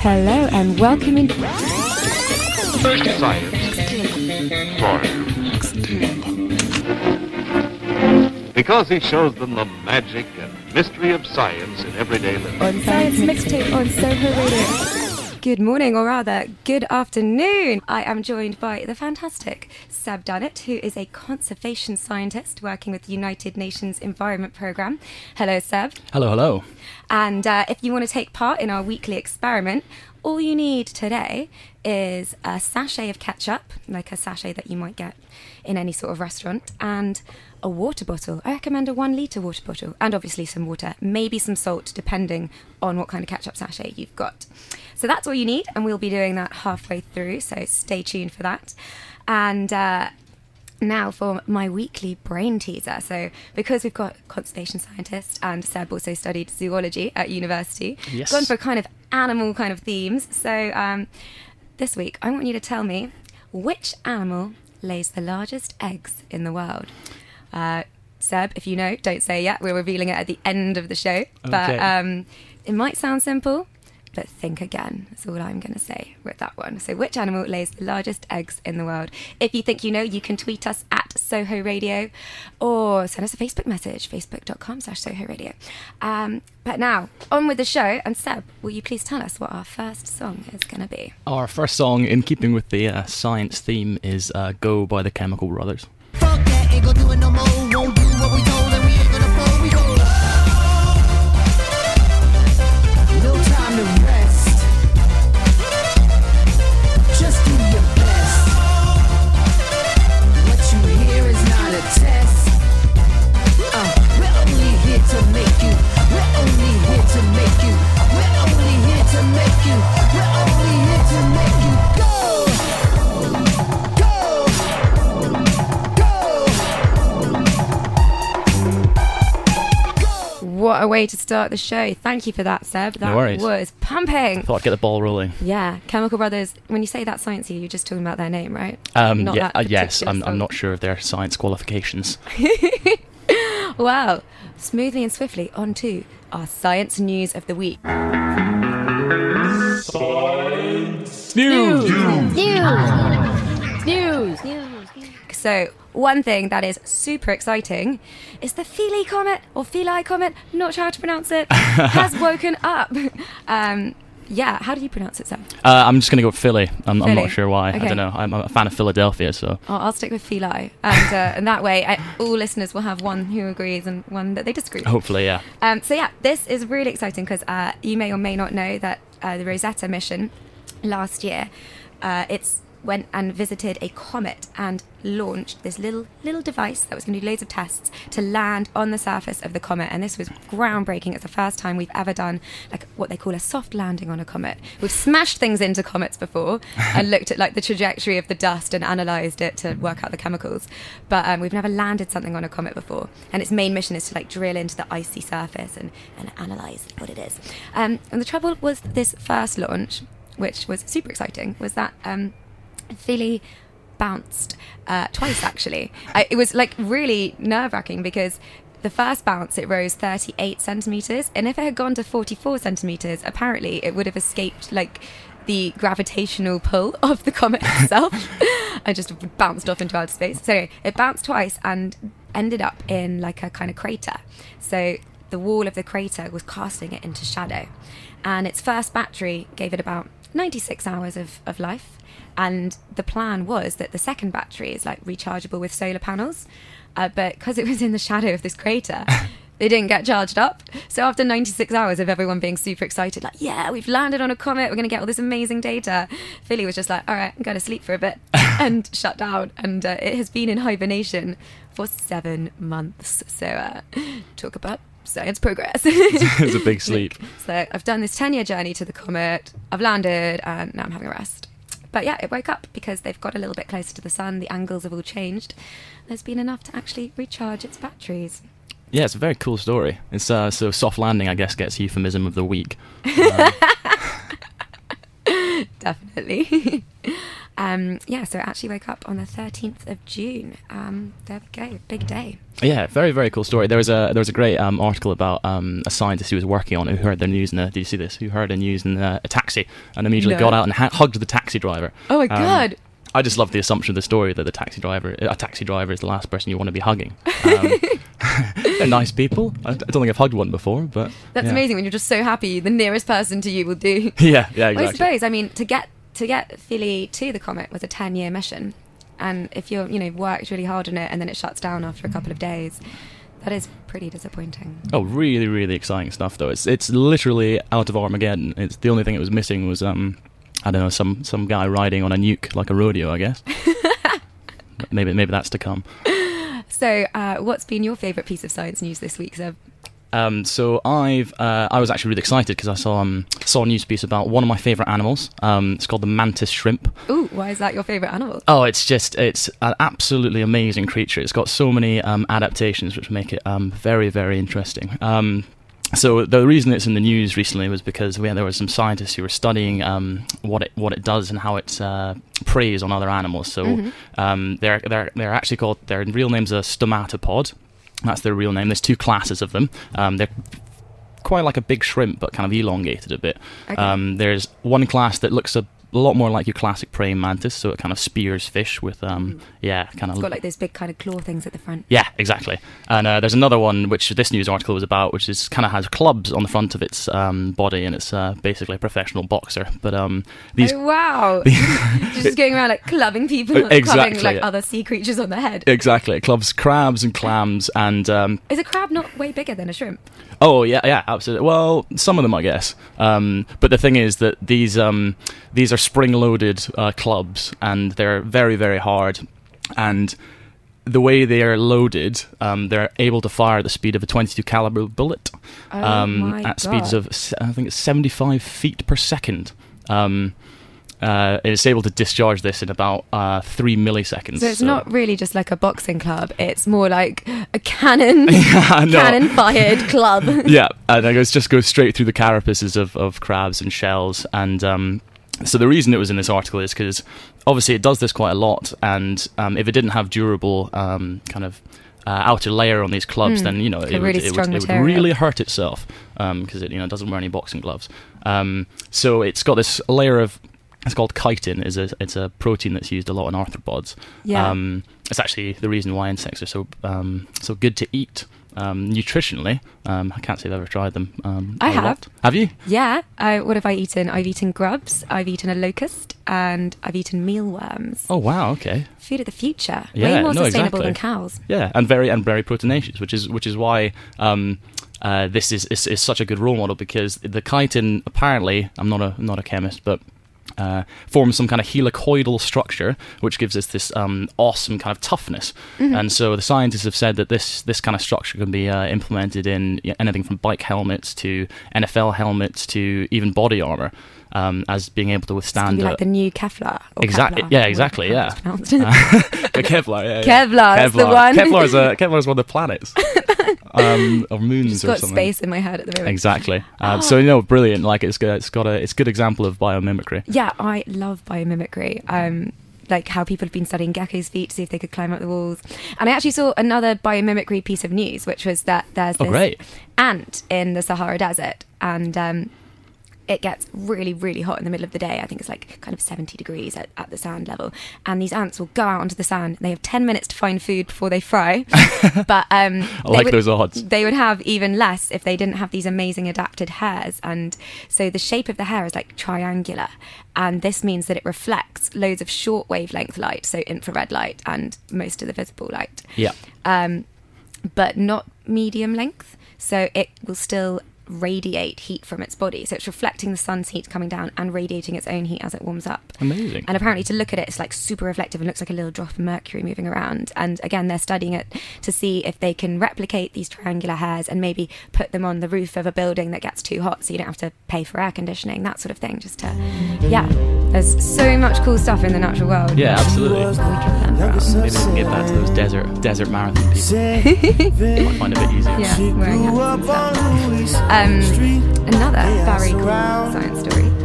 Hello and welcome in. Science. Because he shows them the magic and mystery of science in everyday living. On Science Mixtape on Soho Radio. Good morning, or rather, good afternoon. I am joined by the fantastic Seb Dunnett, who is a conservation scientist working with the United Nations Environment Programme. Hello, Seb. Hello, hello. And if you want to take part in our weekly experiment, all you need today is a sachet of ketchup, like a sachet that you might get in any sort of restaurant, and a water bottle. I recommend a 1 litre water bottle, and obviously some water, maybe some salt, depending on what kind of ketchup sachet you've got. So that's all you need, and we'll be doing that halfway through, so stay tuned for that. And now for my weekly brain teaser. So because we've got conservation scientists, and Seb also studied zoology at university, yes, gone for kind of animal kind of themes. So this week I want you to tell me which animal lays the largest eggs in the world. Seb, if you know, don't say yet. We're revealing it at the end of the show. Okay. But it might sound simple, but think again. That's all I'm going to say with that one. So which animal lays the largest eggs in the world? If you think you know, you can tweet us at Soho Radio or send us a Facebook message, facebook.com/Soho Radio. But now, on with the show. And Seb, will you please tell us what our first song is going to be? Our first song, in keeping with the science theme, is Go by the Chemical Brothers. Fuck that, ain't gon' do it no more. Won't do what we told and we ain't gonna fold. We go. No time to rest. Just do your best. What you hear is not a test. We're only here to make you. We're only here to make you. We're only here to make you. We're only here to make you go. What a way to start the show. Thank you for that, Seb. That No worries. was pumping. Thought I'd get the ball rolling. Yeah, Chemical Brothers, when you say that sciencey, you're just talking about their name, right? Not Yeah, that yes, particular I'm song. not sure of their science qualifications. Well, smoothly and swiftly on to our science news of the week. News. So, one thing that is super exciting is the Philae comet, or Philae comet, not sure how to pronounce it, has woken up. Yeah, how do you pronounce it, Sam? I'm just going to go with Philly. I'm Philly. not sure why. Okay. I don't know. I'm a fan of Philadelphia, so... Oh, I'll stick with Philae. And that way, all listeners will have one who agrees and one that they disagree with. Hopefully, yeah. So yeah, this is really exciting because you may or may not know that the Rosetta mission last year, it's went and visited a comet and launched this little device that was going to do loads of tests to land on the surface of the comet. And this was groundbreaking. It's the first time we've ever done like what they call a soft landing on a comet. We've smashed things into comets before and looked at like the trajectory of the dust and analysed it to work out the chemicals. But we've never landed something on a comet before. And its main mission is to like drill into the icy surface and analyse what it is. And the trouble was this first launch, which was super exciting, was that Philae bounced twice, actually. It was like really nerve-wracking because the first bounce it rose 38 centimetres, and if it had gone to 44 centimetres, apparently it would have escaped like the gravitational pull of the comet itself and just bounced off into outer space. So anyway, it bounced twice and ended up in like a kind of crater. So the wall of the crater was casting it into shadow, and its first battery gave it about 96 hours of life. And the plan was that the second battery is like rechargeable with solar panels, but because it was in the shadow of this crater, they didn't get charged up. So after 96 hours of everyone being super excited, like, yeah, we've landed on a comet, we're going to get all this amazing data, Philae was just like, all right, I'm going to sleep for a bit, and shut down. And it has been in hibernation for 7 months. So talk about science progress. It's a big sleep. So I've done this 10-year journey to the comet, I've landed, and now I'm having a rest. But yeah, it woke up because they've got a little bit closer to the sun, the angles have all changed. There's been enough to actually recharge its batteries. Yeah, it's a very cool story. It's so soft landing, I guess, gets euphemism of the week. Definitely. So I actually woke up on the 13th of June. There we go, big day. Yeah, very, very cool story. There was a great article about a scientist who was working on it, who heard the news did you see this? Who heard the news in a taxi and immediately got out and hugged the taxi driver. Oh my God. I just love the assumption of the story that a taxi driver is the last person you want to be hugging. They're nice people. I don't think I've hugged one before, but that's amazing when you're just so happy. The nearest person to you will do. Yeah, exactly. Well, I suppose. I mean, to get Philae to the comet was a 10-year mission, and if you're worked really hard on it and then it shuts down after a couple of days, that is pretty disappointing. Oh, really, really exciting stuff though. It's literally out of Armageddon. It's the only thing it was missing was I don't know, some guy riding on a nuke like a rodeo, I guess. maybe that's to come. So, what's been your favourite piece of science news this week, Seb? So I was actually really excited because I saw a news piece about one of my favourite animals. It's called the mantis shrimp. Ooh, why is that your favourite animal? Oh, it's an absolutely amazing creature. It's got so many adaptations which make it very, very interesting. So the reason it's in the news recently was because there were some scientists who were studying what it does and how it preys on other animals. So they're actually called, their real name's a stomatopod. That's their real name. There's two classes of them. They're quite like a big shrimp, but kind of elongated a bit. Okay. There's one class that looks a lot more like your classic praying mantis, so it kind of spears fish with, kind of... It's got like those big kind of claw things at the front. Yeah, exactly. And there's another one, which this news article was about, which is kind of has clubs on the front of its body, and it's basically a professional boxer. But these... Oh, wow! Just going around like clubbing people, exactly, clubbing like other sea creatures on the head. Exactly. It clubs crabs and clams, and... Is a crab not way bigger than a shrimp? Oh, yeah, absolutely. Well, some of them, I guess. But the thing is that these are spring-loaded clubs, and they're very, very hard. And the way they are loaded, they're able to fire at the speed of a .22 caliber bullet at speeds of, I think it's 75 feet per second. It's able to discharge this in about 3 milliseconds. So it's not really just like a boxing club, it's more like a cannon-fired club. Yeah, and it just goes straight through the carapaces of crabs and shells. And so the reason it was in this article is because obviously it does this quite a lot, and if it didn't have durable outer layer on these clubs, then it would really hurt itself, because it doesn't wear any boxing gloves. So it's got this layer of... It's called chitin. It's a protein that's used a lot in arthropods. Yeah. It's actually the reason why insects are so good to eat nutritionally. I can't say I've ever tried them. I have. Have you? Yeah. What have I eaten? I've eaten grubs. I've eaten a locust, and I've eaten mealworms. Oh wow! Okay. Food of the future. Yeah, way more sustainable exactly. than cows. Yeah, and very proteinaceous, which is why. This is such a good role model, because the chitin, apparently, I'm not a chemist, but forms some kind of helicoidal structure, which gives us this awesome kind of toughness. Mm-hmm. And so the scientists have said that this kind of structure can be implemented in anything from bike helmets to NFL helmets to even body armor, as being able to withstand... like the new Kevlar. Exactly. Kevlar, yeah, exactly. Yeah. Kevlar. Yeah. Kevlar is the one. Kevlar is one of the planets. Or moons Just or got something. space in my head at the moment. Exactly. So brilliant. Like it's good example of biomimicry. Yeah, I love biomimicry. Like how people have been studying geckos' feet to see if they could climb up the walls. And I actually saw another biomimicry piece of news, which was that there's this ant in the Sahara Desert, and it gets really, really hot in the middle of the day. I think it's like kind of 70 degrees at the sand level. And these ants will go out onto the sand. They have 10 minutes to find food before they fry. But I like those odds. They would have even less if they didn't have these amazing adapted hairs. And so the shape of the hair is like triangular. And this means that it reflects loads of short wavelength light, so infrared light and most of the visible light. Yeah. But not medium length. So it will still radiate heat from its body, so it's reflecting the sun's heat coming down and radiating its own heat as it warms up. Amazing. And apparently to look at it, it's like super reflective and looks like a little drop of mercury moving around. And again, they're studying it to see if they can replicate these triangular hairs and maybe put them on the roof of a building that gets too hot, so you don't have to pay for air conditioning, that sort of thing. Just to there's so much cool stuff in the natural world. Yeah, absolutely. We can learn from. Maybe we can get back to those desert marathon people. Might find it a bit easier. Yeah, wearing hats and stuff. Another very cool science story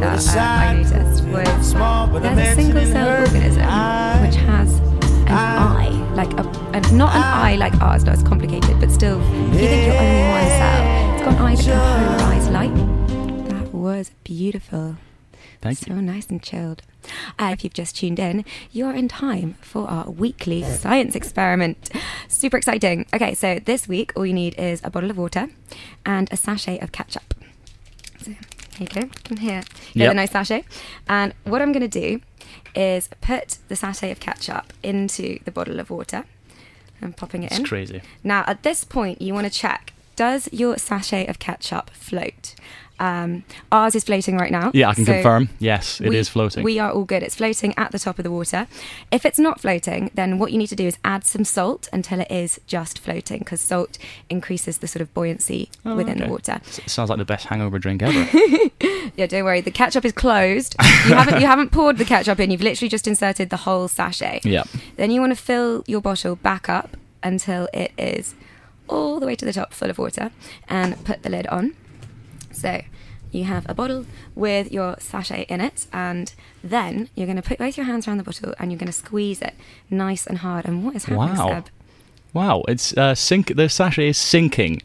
that I noticed was there's a single-celled organism which has an eye, not an eye like ours, not as complicated, but still, if you think you're only one cell, it's got an eye that can polarize light. That was beautiful. Thank you. So nice and chilled. If you've just tuned in, you're in time for our weekly science experiment. Super exciting. Okay, so this week all you need is a bottle of water and a sachet of ketchup. So here you go. Come here. Here's a nice sachet. And what I'm going to do is put the sachet of ketchup into the bottle of water. I'm popping it in. It's crazy. Now, at this point, you want to check, does your sachet of ketchup float? Ours is floating right now. Yeah, I can confirm. Yes, it is floating. We are all good. It's floating at the top of the water. If it's not floating, then what you need to do is add some salt until it is just floating, because salt increases the sort of buoyancy within the water. It sounds like the best hangover drink ever. Yeah, don't worry. The ketchup is closed. You haven't poured the ketchup in. You've literally just inserted the whole sachet. Yeah. Then you want to fill your bottle back up until it is all the way to the top full of water, and put the lid on. So you have a bottle with your sachet in it, and then you're going to put both your hands around the bottle and you're going to squeeze it nice and hard. And what is happening, Seb? Wow, it's the sachet is sinking.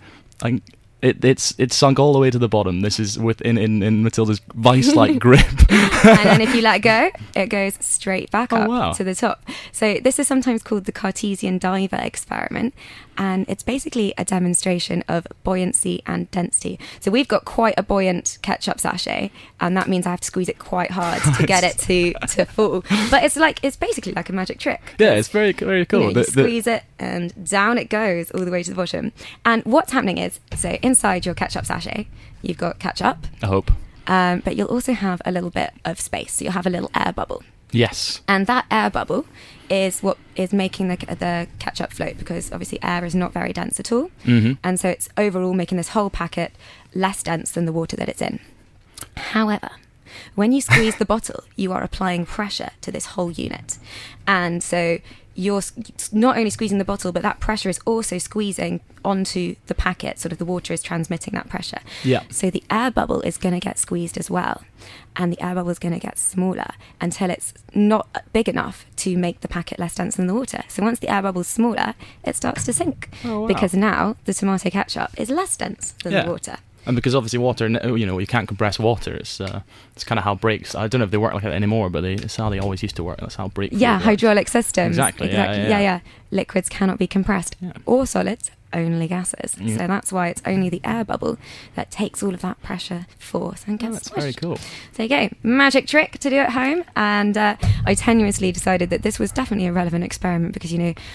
It's sunk all the way to the bottom. This is in Matilda's vice-like grip. And then if you let go, it goes straight back up to the top. So this is sometimes called the Cartesian diver experiment, and it's basically a demonstration of buoyancy and density. So we've got quite a buoyant ketchup sachet, and that means I have to squeeze it quite hard to get it to fall. But it's basically like a magic trick. Yeah, it's very, very cool. You squeeze it and down it goes all the way to the bottom. And what's happening is, so inside your ketchup sachet, you've got ketchup. I hope. But you'll also have a little bit of space. So you'll have a little air bubble. Yes. And that air bubble is what is making the ketchup float, because obviously air is not very dense at all. Mm-hmm. And so it's overall making this whole packet less dense than the water that it's in. However, when you squeeze the bottle, you are applying pressure to this whole unit. And so you're not only squeezing the bottle, but that pressure is also squeezing onto the packet. Sort of the water is transmitting that pressure. Yeah. So the air bubble is going to get squeezed as well. And the air bubble is going to get smaller until it's not big enough to make the packet less dense than the water. So once the air bubble is smaller, it starts to sink. Oh, wow. Because now the tomato ketchup is less dense than the water. And because obviously water, you can't compress water. It's kind of how brakes. I don't know if they work like that anymore, but it's how they always used to work. That's how brakes. Yeah, hydraulic systems. Exactly. Yeah. Liquids cannot be compressed, or solids, only gases. Yeah. So that's why it's only the air bubble that takes all of that pressure, force, and gets that's very cool. So there you go, magic trick to do at home. And I tenuously decided that this was definitely a relevant experiment because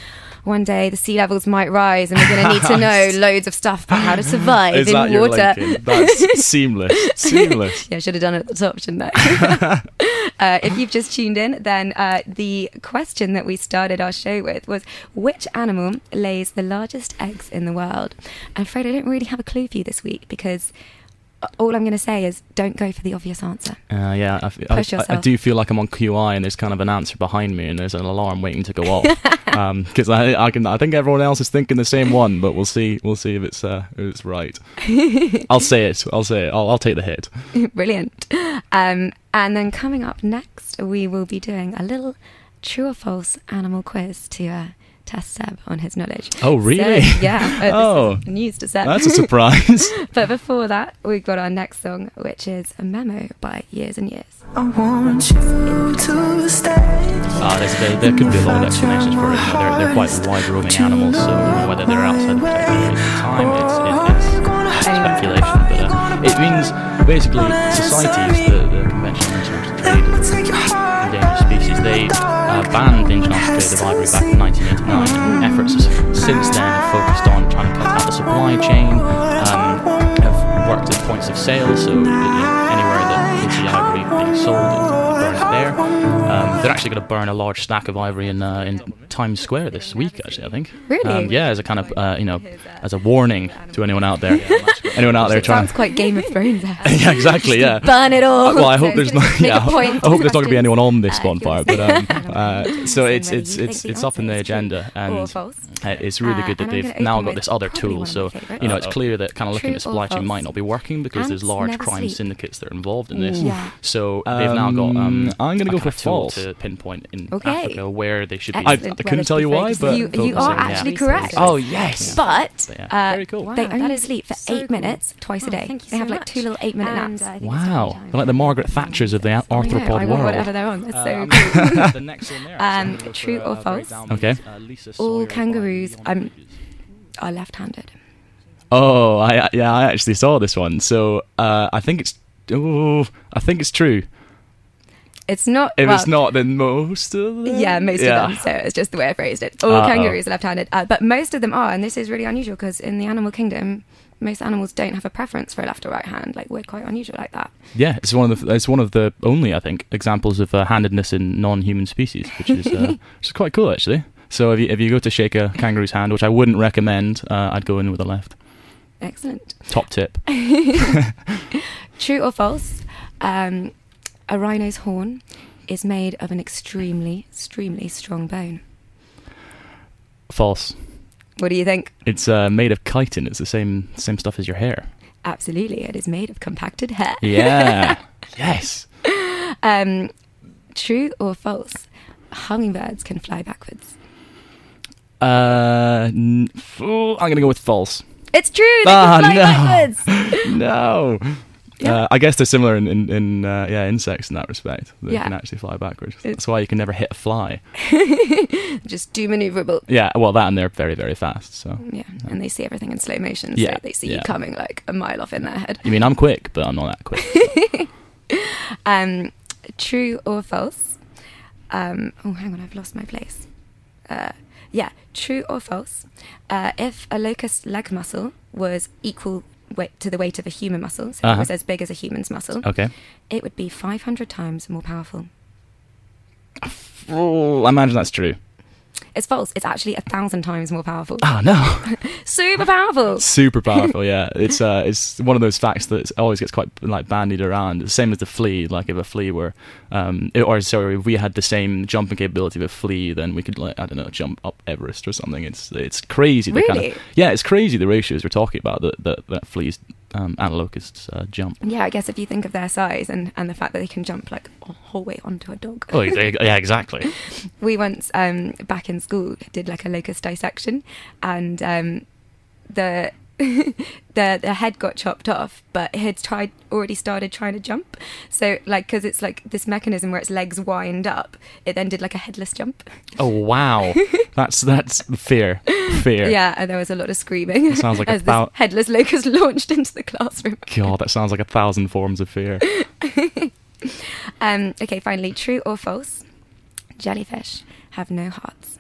one day the sea levels might rise and we're going to need to know loads of stuff about how to survive in water. That's seamless. Yeah, I should have done it at the top, shouldn't I? If you've just tuned in, then the question that we started our show with was, which animal lays the largest eggs in the world? I'm afraid I don't really have a clue for you this week, because all I'm going to say is don't go for the obvious answer. Push yourself. I do feel like I'm on QI and there's kind of an answer behind me and there's an alarm waiting to go off. Because I think everyone else is thinking the same one, but we'll see if it's right. I'll say it. I'll take the hit. Brilliant. And then coming up next, we will be doing a little true or false animal quiz to test Seb on his knowledge. Oh, really? So, yeah. This is news to Seb. That's a surprise. But before that, we've got our next song, which is A Memo by Years and Years. I want you to stay. There could be a lot of explanations for it. They're quite wide-roaming animals, so whether they're outside the protected time, it's speculation. But it means basically societies, the Convention on International Trade of Endangered Species, they banned the international trade of ivory back in 1989. Efforts since then have focused on trying to cut out the supply chain, have worked at points of sale, so anywhere that you see ivory being sold, burn it there. They're actually going to burn a large stack of ivory in Times Square this week, actually, I think. Really? As a kind of, as a warning to anyone out there. Anyone out there trying. Sounds quite Game of Thrones. Yeah, exactly, yeah. Burn it all. Well, I hope there's not. I hope there's not going to be anyone on this bonfire, but So whether it's you think the up in the answer is true agenda, and or false. it's really good that and I'm they've gonna now open got with this other probably tool. one of So my favourites. it's clear that kind of looking True at or supply chain false? might not be working because there's Ants large never crime sleep. syndicates that are involved in this. Yeah. So they've now got I'm gonna a go kind for of tool false. to pinpoint in Okay. Africa where they should be. Excellent. I couldn't tell you why, but You focusing, are yeah. actually correct. Oh yes. But Yeah. Very cool. they Wow, only that is sleep for so 8 cool. minutes twice a Oh, day. thank you They so have like much. 2 little 8-minute And, naps. I think it's Wow, time. they're like the Margaret Thatchers of the I arthropod want world. whatever they're on. That's so cool. The next one there. I'm gonna go true for, or break false? down with, Okay. Lisa All Sawyer by kangaroos Leon Bridges. are left-handed. Oh, I actually saw this one. So I think it's true. It's not. If well, it's not, then most of them. Yeah, most of them. So it's just the way I phrased it. All kangaroos are left-handed, but most of them are, and this is really unusual because in the animal kingdom, most animals don't have a preference for a left or right hand. Like we're quite unusual like that. Yeah, it's one of the only, I think, examples of handedness in non-human species, which is quite cool actually. So if you go to shake a kangaroo's hand, which I wouldn't recommend, I'd go in with the left. Excellent. Top tip. True or false? A rhino's horn is made of an extremely, extremely strong bone. False. What do you think? It's made of chitin. It's the same stuff as your hair. Absolutely, it is made of compacted hair. Yeah. Yes. True or false? Hummingbirds can fly backwards. I'm gonna go with false. It's true. They can fly no. backwards. No. Yeah. I guess they're similar in insects in that respect. They Yeah. can actually fly backwards. That's why you can never hit a fly. Just too maneuverable. Yeah, well, that and they're very, very fast. So Yeah, and they see everything in slow motion, Yeah, so they see you yeah. coming like a mile off in their head. you mean I'm quick, but I'm not that quick. True or false? Hang on, I've lost my place. True or false? If a locust leg muscle was equal weight to the weight of a human muscle, so it was as big as a human's muscle, Okay. it would be 500 times more powerful. Oh, I imagine that's true. It's false. It's actually 1,000 times more powerful. Oh no. Super powerful. Super powerful, yeah. It's one of those facts that always gets quite like bandied around. The same as the flea. Like if a flea were, if we had the same jumping capability of a flea, then we could jump up Everest or something. It's crazy. Really? It's crazy the ratios we're talking about that fleas and locusts jump. Yeah, I guess if you think of their size and the fact that they can jump like a whole way onto a dog. Oh yeah, exactly. We once, back in school, did like a locust dissection, and the the head got chopped off, but it had already started trying to jump. So like, because it's like this mechanism where its legs wind up, it then did like a headless jump. Oh wow, that's fear. Yeah, and there was a lot of screaming. That sounds like as this headless locust launched into the classroom. God, that sounds like 1,000 forms of fear. Okay, finally, true or false? Jellyfish have no hearts.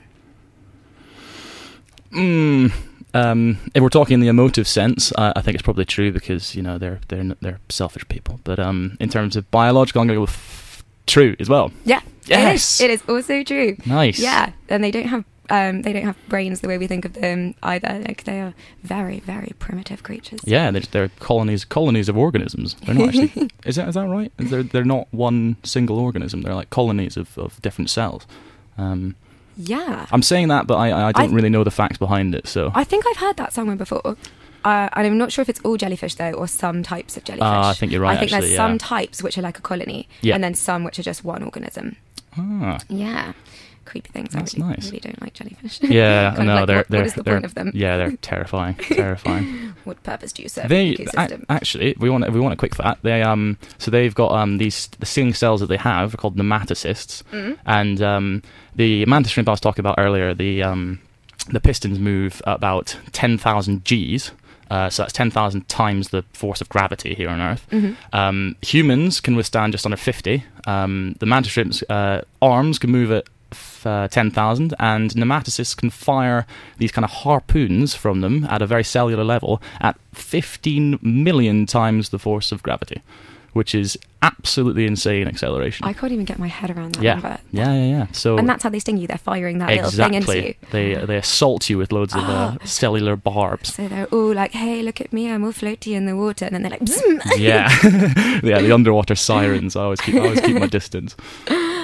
If we're talking in the emotive sense, I think it's probably true because they're selfish people. But in terms of biological, I'm going to go with true as well. Yeah. Yes. It is also true. Nice. Yeah, and they don't have brains the way we think of them either. Like they are very, very primitive creatures. Yeah, they're colonies of organisms. They're not actually. Is that right? They're not one single organism. They're like colonies of different cells. Yeah. I'm saying that, but I don't really know the facts behind it. So I think I've heard that somewhere before. And I'm not sure if it's all jellyfish though, or some types of jellyfish. I think you're right. I think actually, there's some types which are like a colony, and then some which are just one organism. Yeah. Creepy things. That's I nice. really don't like jellyfish. Yeah, Kind of no, like, they're what is the point of them? Yeah, they're terrifying. Terrifying. What purpose do you serve They in the ecosystem? actually, if we want a quick fact. They so they've got the sting cells that they have are called nematocysts, and the mantis shrimp I was talking about earlier. The pistons move about 10,000 Gs. So that's 10,000 times the force of gravity here on Earth. Humans can withstand just under 50. The mantis shrimp's arms can move at 10,000, and nematocysts can fire these kind of harpoons from them at a very cellular level at 15 million times the force of gravity, which is absolutely insane acceleration. I can't even get my head around that yeah. number. Yeah. So And that's how they sting you. They're firing that little thing into you. They assault you with loads of cellular barbs. So they're all like, hey, look at me, I'm all floaty in the water. And then they're like, bzzz. Yeah. Yeah, the underwater sirens. I always keep my distance.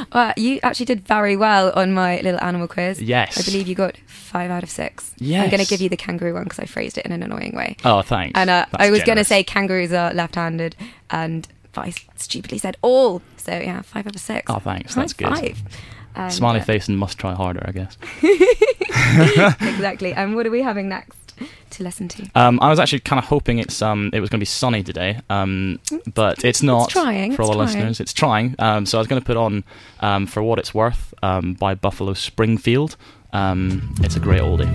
Well, you actually did very well on my little animal quiz. Yes. I believe you got 5 out of 6. Yes. I'm going to give you the kangaroo one because I phrased it in an annoying way. Oh, thanks. And That's I was going to generous. say kangaroos are left-handed, but I stupidly said all. So yeah, 5 out of 6. Oh, thanks. That's good. 5. And, Smiley face and must try harder, I guess. Exactly. And what are we having next to listen to? I was actually kind of hoping it was going to be sunny today, but it's not. trying, for all it's the trying. listeners. It's trying. So I was going to put on "For What It's Worth" by Buffalo Springfield. It's a great oldie.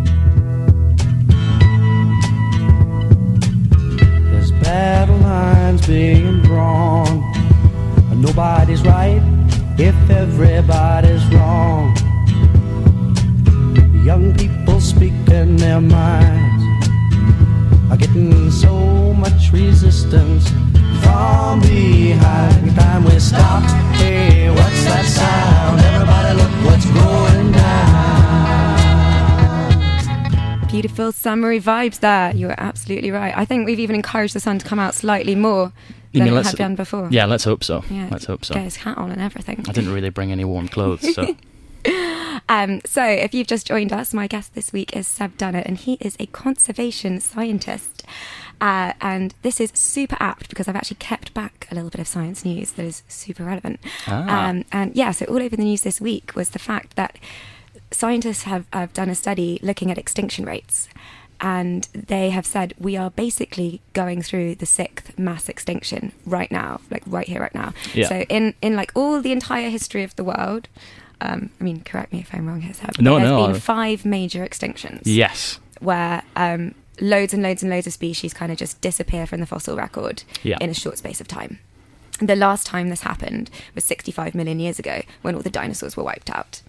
There's battle lines being drawn. Nobody's right if everybody's wrong. Young people speaking their minds are getting so much resistance from behind. Time we stop. Hey, what's that sound? Everybody look what's going down. Beautiful summery vibes there. You were absolutely right. I think we've even encouraged the sun to come out slightly more than it had done before. Yeah, let's hope so. Yeah, Let's hope so. Get his hat on and everything. I didn't really bring any warm clothes, so. So if you've just joined us, my guest this week is Seb Dunnett, and he is a conservation scientist. And this is super apt because I've actually kept back a little bit of science news that is super relevant. And yeah, so all over the news this week was the fact that scientists have done a study looking at extinction rates. And they have said we are basically going through the 6th mass extinction right now, like right here, right now. Yeah. So in like all the entire history of the world, I mean, correct me if I'm wrong here, Seb, No, there's no. been 5 major extinctions. Yes. Where loads and loads and loads of species kind of just disappear from the fossil record in a short space of time. The last time this happened was 65 million years ago when all the dinosaurs were wiped out.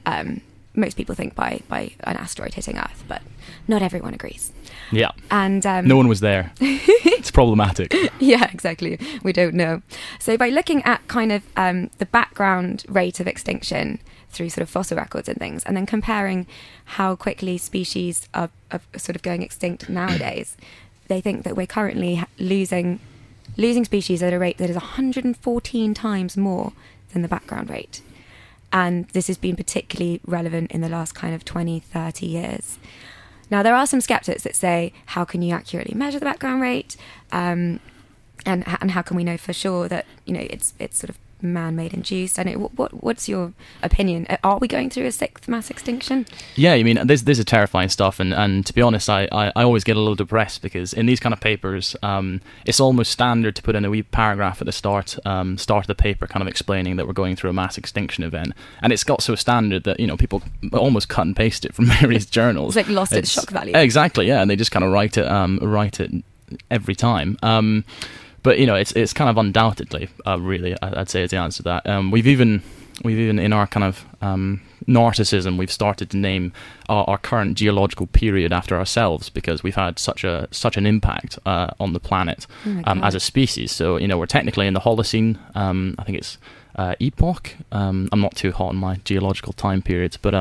Most people think by an asteroid hitting Earth, but not everyone agrees. Yeah. And no one was there. It's problematic. Yeah, exactly. We don't know. So by looking at kind of the background rate of extinction through sort of fossil records and things, and then comparing how quickly species are sort of going extinct nowadays, they think that we're currently losing species at a rate that is 114 times more than the background rate. And this has been particularly relevant in the last kind of 20, 30 years. Now, there are some skeptics that say, how can you accurately measure the background rate? And how can we know for sure that, you know, it's sort of man-made induced? And what's your opinion? Are we going through a 6th mass extinction? Yeah, I mean, this is terrifying stuff, and to be honest, I always get a little depressed because in these kind of papers, it's almost standard to put in a wee paragraph at the start of the paper, kind of explaining that we're going through a mass extinction event, and it's got so standard that, you know, people almost cut and paste it from various journals. It's like lost its shock value. Exactly, yeah, and they just kind of write it every time. But, you know, it's kind of undoubtedly, really, I'd say is the answer to that. We've even in our kind of narcissism, we've started to name our current geological period after ourselves because we've had such an impact on the planet as a species. So, you know, we're technically in the Holocene. I think it's epoch. I'm not too hot on my geological time periods, but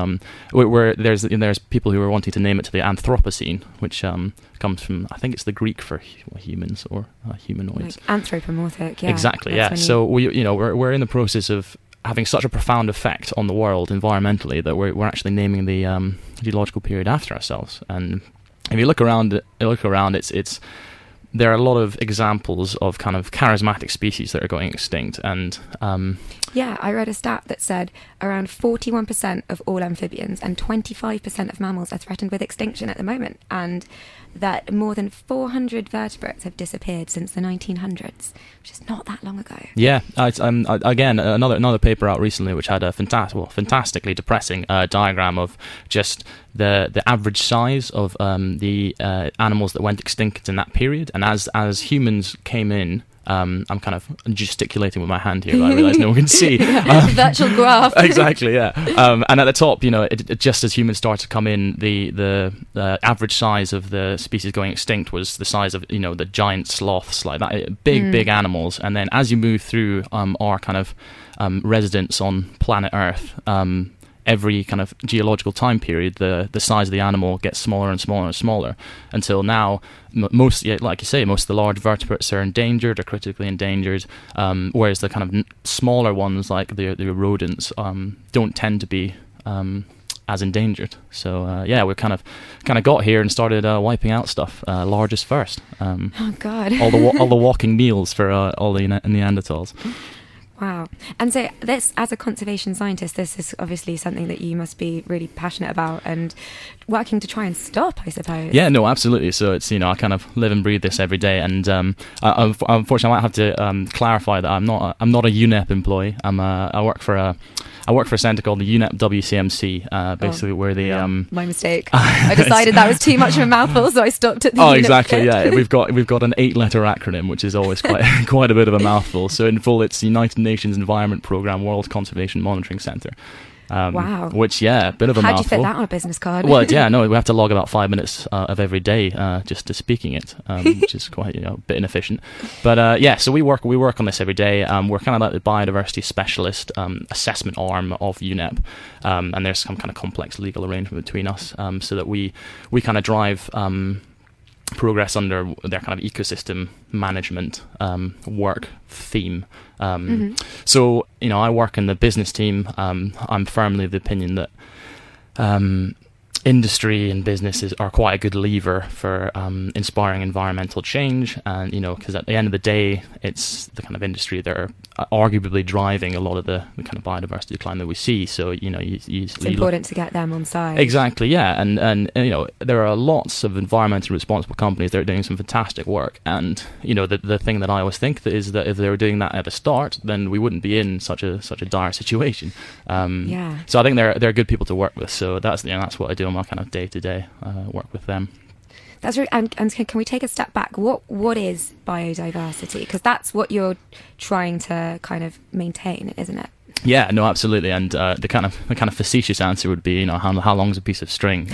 there's people who are wanting to name it to the Anthropocene, which comes from, I think it's the Greek for humans or humanoids. Like anthropomorphic, yeah. Exactly, yeah. So we're in the process of having such a profound effect on the world environmentally that we're actually naming the geological period after ourselves. And if you look around, it's there are a lot of examples of kind of charismatic species that are going extinct, and yeah, I read a stat that said around 41% of all amphibians and 25% of mammals are threatened with extinction at the moment, and that more than 400 vertebrates have disappeared since the 1900s, which is not that long ago. Yeah, again, another paper out recently which had a fantastically depressing diagram of just the average size of the animals that went extinct in that period, and as humans came in. I'm kind of gesticulating with my hand here, but I realise no one can see. Virtual graph. Exactly, yeah. And at the top, you know, it just as humans started to come in, the average size of the species going extinct was the size of, you know, the giant sloths, like that, big animals. And then as you move through our kind of residence on planet Earth, every kind of geological time period, the size of the animal gets smaller and smaller and smaller, until now, most, like you say, most of the large vertebrates are endangered or critically endangered, whereas the kind of smaller ones, like the rodents, don't tend to be as endangered. So we kind of got here and started wiping out stuff, largest first. Oh God! all the walking meals for all the Neanderthals. Wow. And so this, as a conservation scientist, this is obviously something that you must be really passionate about and working to try and stop, I suppose. Yeah, no, absolutely. So it's, I kind of live and breathe this every day. And unfortunately, I might have to clarify that I'm not a UNEP employee. I work for a centre called the UNEP WCMC, basically where the... my mistake. I decided that was too much of a mouthful, so I stopped at the UNEP exactly, bit. yeah. We've got an 8-letter acronym, which is always quite a bit of a mouthful. So in full, it's United Nations Environment Programme World Conservation Monitoring Centre. Wow. Which, bit of a mouthful. How'd you fit that on a business card? Well, no, we have to log about 5 minutes of every day just to speaking it, which is quite a bit inefficient. But so we work on this every day. We're kind of like the biodiversity specialist assessment arm of UNEP, and there's some kind of complex legal arrangement between us, so that we kind of drive progress under their kind of ecosystem management work theme. So, I work in the business team. I'm firmly of the opinion that industry and businesses are quite a good lever for inspiring environmental change, and because at the end of the day, it's the kind of industry that are arguably driving a lot of the kind of biodiversity decline that we see. So it's important to get them on side. Exactly, yeah, and there are lots of environmentally responsible companies that are doing some fantastic work, and the thing that I always think is that if they were doing that at the start, then we wouldn't be in such a dire situation. So I think they're good people to work with. So that's what I do on my kind of day-to-day work with them. That's really, and can we take a step back? What is biodiversity? Because that's what you're trying to kind of maintain, isn't it? Yeah, no, absolutely. And the kind of facetious answer would be, how long's a piece of string?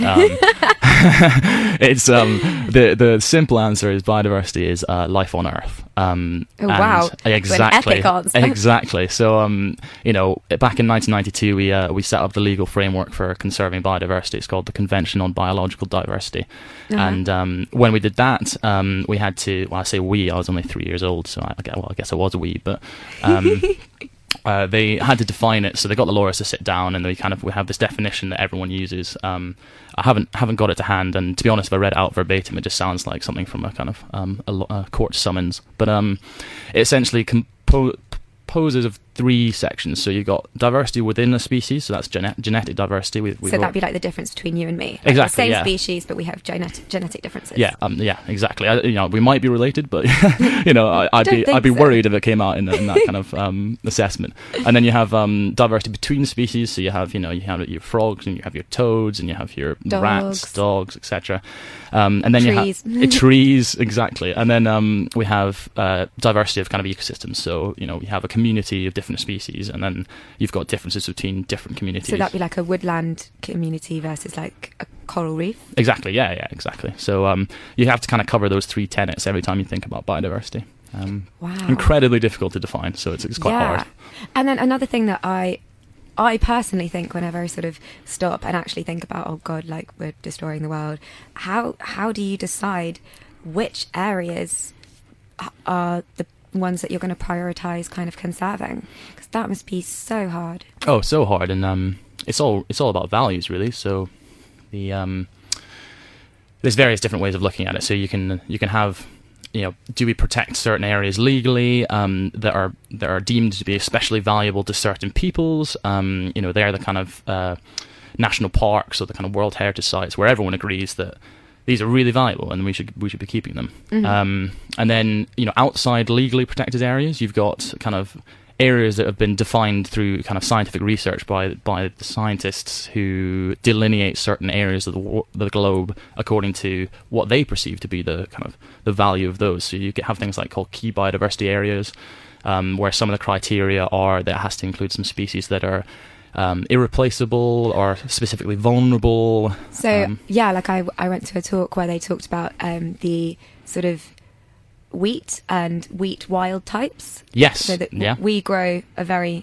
It's the simple answer is biodiversity is life on Earth. Wow! Exactly. An epic answer. Exactly. So back in 1992, we set up the legal framework for conserving biodiversity. It's called the Convention on Biological Diversity. And when we did that, we had to. Well, I say we. I was only 3 years old, so I guess I was a wee, but. They had to define it, so they got the lawyers to sit down, and we have this definition that everyone uses. I haven't got it to hand, and to be honest, if I read it out verbatim, it just sounds like something from a kind of a court summons. But it essentially composes of 3 sections. So you've got diversity within a species, so that's genetic diversity. So that'd be like the difference between you and me. Like exactly. The same species, but we have genetic differences. Yeah, exactly. We might be related, but I'd be worried if it came out in that kind of assessment. And then you have diversity between species. So you have you have your frogs, and you have your toads, and you have your rats, dogs, etc. And then trees. You have trees, exactly. And then we have diversity of kind of ecosystems. So we have a community of different species, and then you've got differences between different communities. So that'd be like a woodland community versus like a coral reef. Exactly. Yeah, exactly. So you have to kind of cover those 3 tenets every time you think about biodiversity. Wow. Incredibly difficult to define, so it's quite hard. And then another thing that I personally think whenever I sort of stop and actually think about, oh God, like we're destroying the world, how do you decide which areas are the ones that you're going to prioritize kind of conserving? Because that must be so hard. Oh, so hard. And it's all about values, really. So there's various different ways of looking at it. So you can have, do we protect certain areas legally that are deemed to be especially valuable to certain peoples? They're the kind of national parks or the kind of World Heritage Sites where everyone agrees that these are really valuable and we should be keeping them. Mm-hmm. And then outside legally protected areas, you've got kind of areas that have been defined through kind of scientific research by the scientists who delineate certain areas of the globe according to what they perceive to be the kind of the value of those. So you have things like called key biodiversity areas, where some of the criteria are that it has to include some species that are irreplaceable or specifically vulnerable. So like I went to a talk where they talked about the sort of wheat and wheat wild types. Yes. So that we grow a very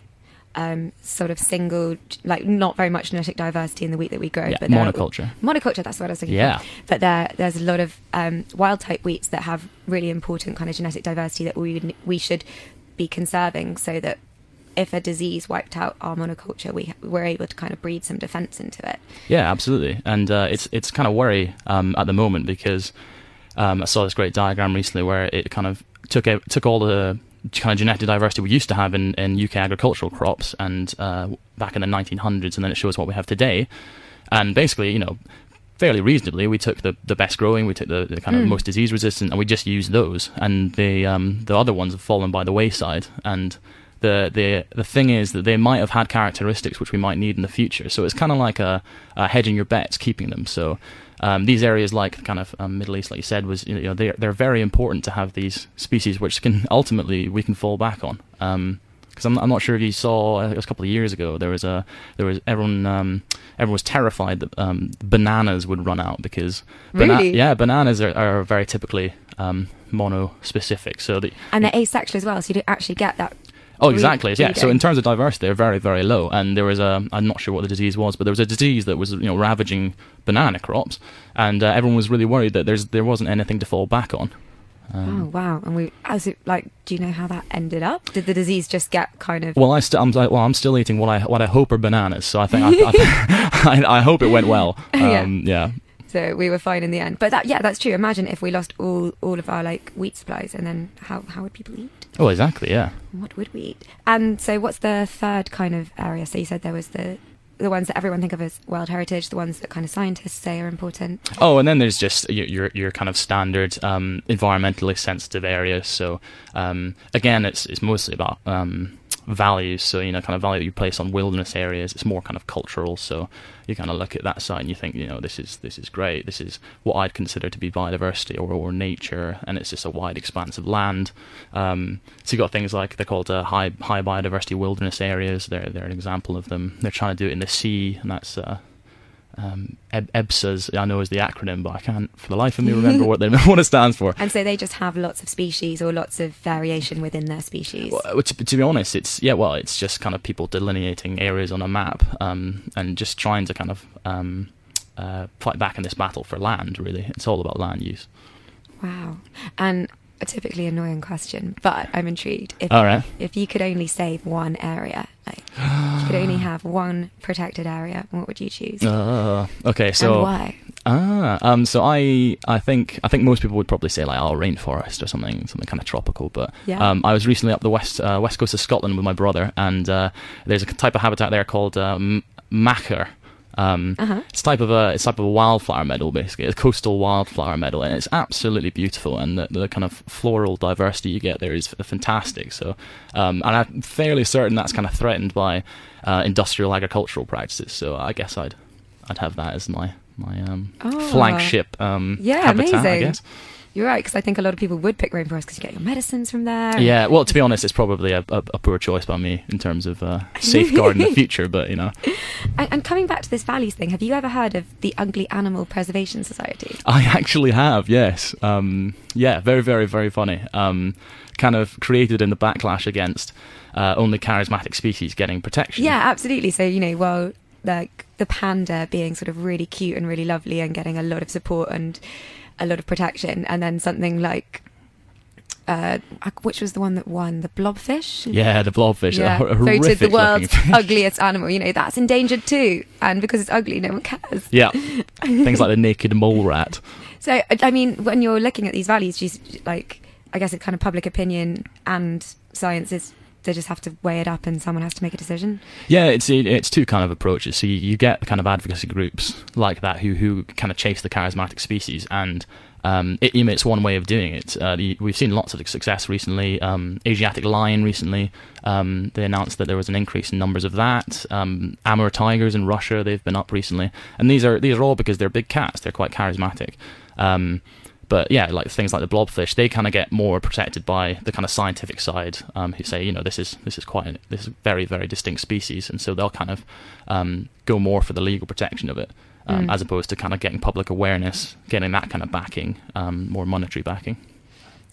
sort of single, like not very much genetic diversity in the wheat that we grow. Yeah, but there are- monoculture. Monoculture, that's what I was thinking. Yeah. But there's a lot of wild type wheats that have really important kind of genetic diversity that we should be conserving, so that if a disease wiped out our monoculture, we're able to kind of breed some defense into it. Yeah, absolutely. And it's kind of worry at the moment, because I saw this great diagram recently where it kind of took all the kind of genetic diversity we used to have in UK agricultural crops and back in the 1900s, and then it shows what we have today. And basically, fairly reasonably, we took the best growing, we took the kind of most disease resistant, and we just used those. And the other ones have fallen by the wayside. And the thing is that they might have had characteristics which we might need in the future. So it's kind of like a hedging your bets, keeping them. So these areas, like kind of Middle East, like you said, was they're very important to have these species which can ultimately we can fall back on. Because I'm not sure if you saw, it was a couple of years ago, there was everyone was terrified that bananas would run out, because Really? bananas are very typically mono-specific. So And they're asexual as well, so you don't actually get that. Oh, exactly. Yeah. breeding. So in terms of diversity, they're very, very low. And there was I'm not sure what the disease was, but there was a disease that was ravaging banana crops, and everyone was really worried that there wasn't anything to fall back on. Oh wow! And do you know how that ended up? Did the disease just get kind of? Well, I'm still eating what I hope are bananas. So I think I hope it went well. Yeah. So we were fine in the end. But that's true. Imagine if we lost all of our like wheat supplies, and then how would people eat? Oh, exactly. Yeah. What would we eat? And so what's the third kind of area? So you said there was the ones that everyone think of as World Heritage, the ones that kind of scientists say are important. Oh, and then there's just your kind of standard environmentally sensitive areas. So again, it's mostly about values. So kind of value that you place on wilderness areas. It's more kind of cultural. So you kind of look at that side and you think, this is great. This is what I'd consider to be biodiversity or nature, and it's just a wide expanse of land. So you've got things like, they're called high biodiversity wilderness areas. They're an example of them. They're trying to do it in the sea, and that's EBSAs, I know is the acronym, but I can't for the life of me remember what it stands for. And so they just have lots of species or lots of variation within their species. Well, to be honest, it's just kind of people delineating areas on a map, and just trying to kind of fight back in this battle for land. Really, it's all about land use. Wow. And a typically annoying question, but I'm intrigued. All right. If you could only save one area, like if you could only have one protected area, what would you choose? Okay, so and why? So I think most people would probably say like rainforest or something kind of tropical. But Yeah. I was recently up the west coast of Scotland with my brother, and there's a type of habitat there called macher. It's type of a wildflower meadow, basically a coastal wildflower meadow, and it's absolutely beautiful, and the kind of floral diversity you get there is fantastic. So and I'm fairly certain that's kind of threatened by industrial agricultural practices, so I guess I'd have that as my flagship habitat, amazing. I guess. You're right, because I think a lot of people would pick rainforest because you get your medicines from there. Yeah, well, to be honest, it's probably a poor choice by me in terms of safeguarding the future, but And coming back to this values thing, have you ever heard of the Ugly Animal Preservation Society? I actually have, yes. Very, very, very funny. Kind of created in the backlash against only charismatic species getting protection. Yeah, absolutely. So, while like the panda being sort of really cute and really lovely and getting a lot of support and a lot of protection, and then something like which was the one that won, the blobfish? Yeah, the blobfish. Yeah, voted the world's ugliest animal. That's endangered too, and because it's ugly, no one cares. Yeah, things like the naked mole rat. So, I mean, when you're looking at these values, I guess it's kind of public opinion and science is. They just have to weigh it up, and someone has to make a decision. Yeah, it's two kind of approaches. So you get the kind of advocacy groups like that who kind of chase the charismatic species, and it's one way of doing it. We've seen lots of success recently. Asiatic lion recently, they announced that there was an increase in numbers of that. Amur tigers in Russia, they've been up recently, and these are all because they're big cats. They're quite charismatic. But yeah, like things like the blobfish, they kind of get more protected by the kind of scientific side, who say, this is a very, very distinct species, and so they'll kind of go more for the legal protection of it, as opposed to kind of getting public awareness, getting that kind of backing, more monetary backing.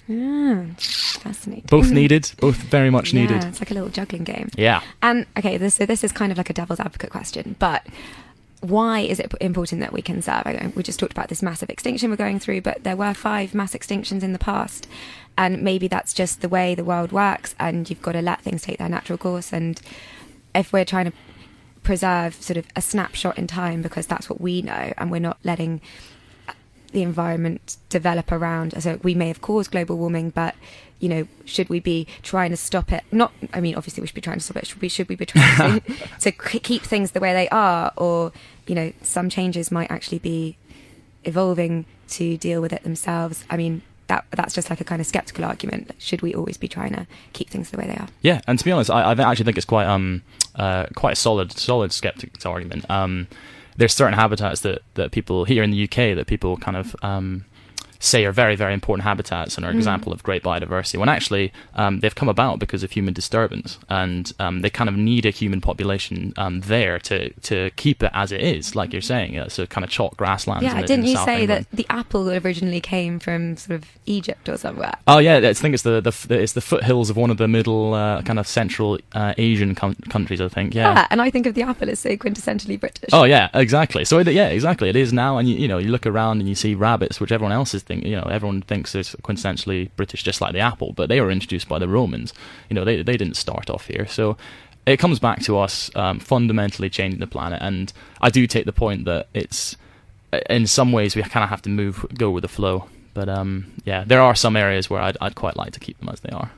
Fascinating. Both needed, both very much needed. Yeah, it's like a little juggling game. Yeah. And okay, this is kind of like a devil's advocate question, but why is it important that we conserve? We just talked about this massive extinction we're going through, but there were 5 mass extinctions in the past, and maybe that's just the way the world works, and you've got to let things take their natural course. And if we're trying to preserve sort of a snapshot in time because that's what we know, and we're not letting the environment develop around, so we may have caused global warming, but should we be trying to stop it? Obviously we should be trying to stop it. Should we be trying to keep things the way they are, or some changes might actually be evolving to deal with it themselves? I mean, that's just like a kind of skeptical argument. Should we always be trying to keep things the way they are? Yeah, and to be honest, I actually think it's quite a solid skeptic's argument. There's certain habitats that people here in the UK that people kind of say are very, very important habitats and are an example of great biodiversity, when actually they've come about because of human disturbance, and they kind of need a human population there to keep it as it is, like you're saying. So kind of chalk grasslands. Yeah, didn't you say that the apple originally came from sort of Egypt or somewhere? Oh yeah, I think it's the foothills of one of the middle kind of central Asian countries, I think. Yeah, and I think of the apple as so quintessentially British. Oh yeah, exactly. So exactly, it is now, and you look around and you see rabbits, which everyone else is everyone thinks is quintessentially British, just like the apple, but they were introduced by the Romans. They didn't start off here. So it comes back to us fundamentally changing the planet, and I do take the point that it's in some ways we kind of have to go with the flow. But there are some areas where I'd quite like to keep them as they are.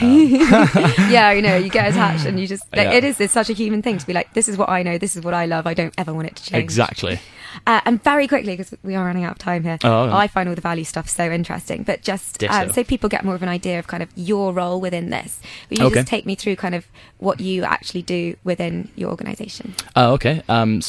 Yeah, you get attached, and you just it's such a human thing to be like, this is what I know, this is what I love, I don't ever want it to change. Exactly. And very quickly, because we are running out of time here, okay. I find all the value stuff so interesting, but just so people get more of an idea of kind of your role within this, will you just take me through kind of what you actually do within your organisation? Okay.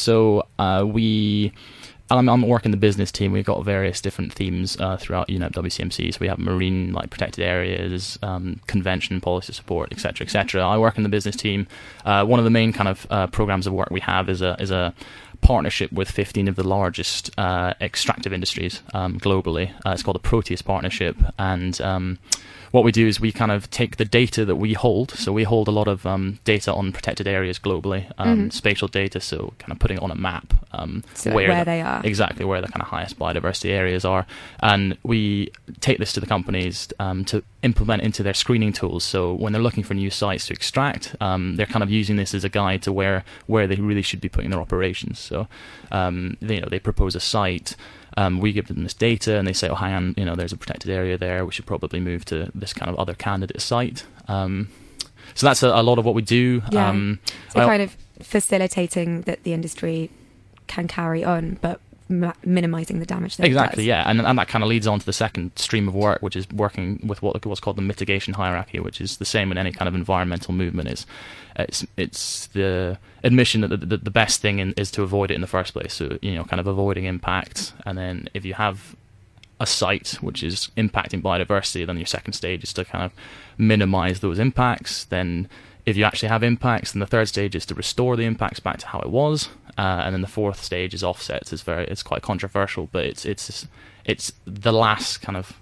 I'm working the business team. We've got various different themes throughout UNEP WCMC. So we have marine, like protected areas, convention, policy support, etc., etc. I work in the business team. One of the main kind of programs of work we have is a partnership with 15 of the largest extractive industries globally. It's called the Proteus Partnership, and what we do is we kind of take the data that we hold. So we hold a lot of data on protected areas globally, spatial data, so kind of putting it on a map. So where they are. Exactly, where the kind of highest biodiversity areas are. And we take this to the companies to implement into their screening tools. So when they're looking for new sites to extract, they're kind of using this as a guide to where they really should be putting their operations. So they propose a site. We give them this data, and they say, "Oh, hang on, there's a protected area there. We should probably move to this kind of other candidate site." So that's a lot of what we do. Yeah. Kind of facilitating that the industry can carry on, but minimising the damage that exactly, it does. Yeah, and that kind of leads on to the second stream of work, which is working with what's called the mitigation hierarchy, which is the same in any kind of environmental movement. It's the admission that the best thing is to avoid it in the first place. So kind of avoiding impacts, and then if you have a site which is impacting biodiversity, then your second stage is to kind of minimise those impacts. Then if you actually have impacts, then the third stage is to restore the impacts back to how it was. And then the fourth stage is offsets. It's quite controversial, but it's the last kind of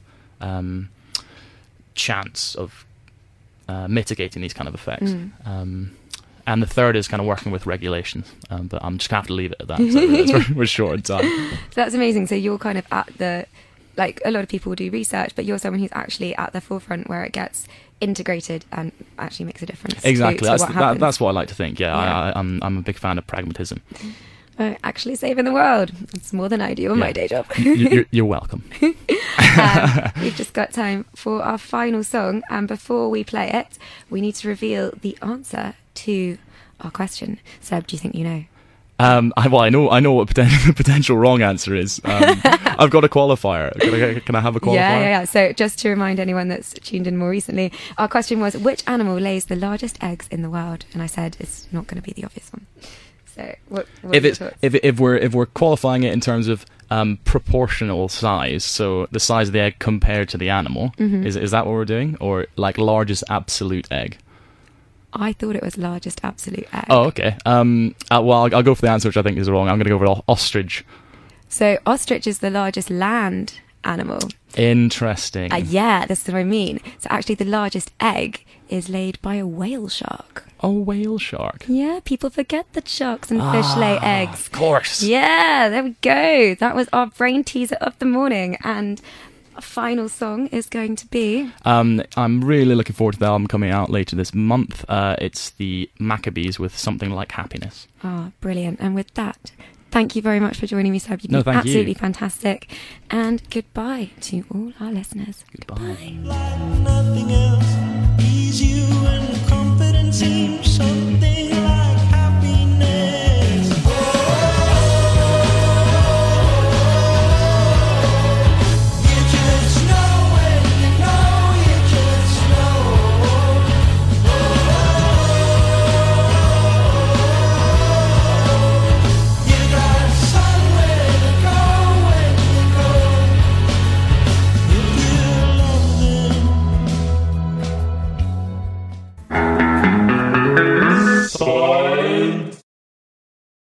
chance of mitigating these kind of effects. And the third is kind of working with regulations. But I'm just going to have to leave it at that. So we're short on time. So that's amazing. So you're kind of at the, like a lot of people do research, but you're someone who's actually at the forefront where it gets integrated and actually makes a difference. Exactly. To that's what I like to think. Yeah. I'm a big fan of pragmatism. Actually saving the world. It's more than I do on my day job. You're welcome. We've just got time for our final song, and before we play it, we need to reveal the answer to our question. Seb, do you think you know? I know what the potential wrong answer is. I've got a qualifier. Can I have a qualifier? Yeah. So just to remind anyone that's tuned in more recently, our question was, which animal lays the largest eggs in the world? And I said it's not going to be the obvious one. So what if we're qualifying it in terms of proportional size, so the size of the egg compared to the animal, is that what we're doing, or like largest absolute egg? I thought it was largest absolute egg. Oh, okay. Well, I'll go for the answer, which I think is wrong. I'm going to go for ostrich. So ostrich is the largest land animal. Interesting. Yeah, this is what I mean. So actually the largest egg is laid by a whale shark. Oh, whale shark. Yeah, people forget that sharks and fish lay eggs. Of course. Yeah, there we go. That was our brain teaser of the morning. And our final song is going to be... I'm really looking forward to the album coming out later this month. It's the Maccabees with Something Like Happiness. Oh, brilliant. And with that, thank you very much for joining me, Seb. You've been thank you. absolutely fantastic. And goodbye to all our listeners. Goodbye. Like nothing else